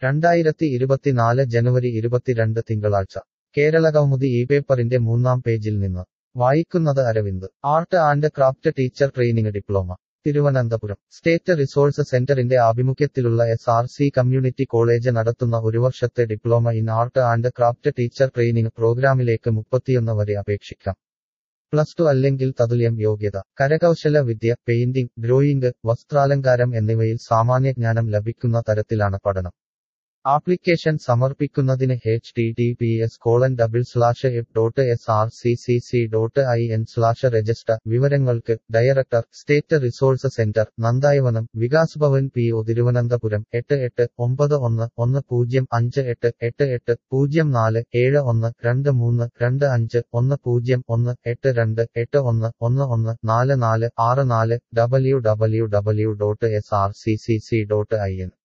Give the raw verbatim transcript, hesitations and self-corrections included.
രണ്ടായിരത്തി ഇരുപത്തിനാല് ജനുവരി ഇരുപത്തിരണ്ട് തിങ്കളാഴ്ച കേരളകൗമുദി ഈ പേപ്പറിന്റെ മൂന്നാം പേജിൽ നിന്ന് വായിക്കുന്നത് Aravind. Art and craft teacher training diploma Thiruvananthapuram. State resource സെന്ററിന്റെ ആഭിമുഖ്യത്തിലുള്ള S R C community college നടത്തുന്ന ഒരു വർഷത്തെ diploma in art and craft teacher training പ്രോഗ്രാമിലേക്ക് മുപ്പത്തിയൊന്ന് വരെ അപേക്ഷിക്കാം. പ്ലസ് ടു അല്ലെങ്കിൽ തതുല്യം യോഗ്യത. കരകൗശല വിദ്യ, പെയിന്റിംഗ്, ഡ്രോയിംഗ്, വസ്ത്രാലങ്കാരം എന്നിവയിൽ സാമാന്യജ്ഞാനം ലഭിക്കുന്ന തരത്തിലാണ് പഠനം. ആപ്ലിക്കേഷൻ സമർപ്പിക്കുന്നതിന് H T T P S colon double slash F dot S R C C C dot I N slash register. വിവരങ്ങൾക്ക് director, state resource centre, Nandavanam, Vikas Bhavan P O Thiruvananthapuram എട്ട് എട്ട് ഒമ്പത് ഒന്ന് ഒന്ന് പൂജ്യം അഞ്ച് എട്ട് എട്ട് എട്ട് പൂജ്യം നാല് ഏഴ് ഒന്ന് രണ്ട് മൂന്ന് രണ്ട് അഞ്ച് ഒന്ന് പൂജ്യം ഒന്ന് എട്ട് രണ്ട് എട്ട് ഒന്ന് ഒന്ന് ഒന്ന് നാല് നാല് ആറ് നാല്. W W W dot S R C C C dot I N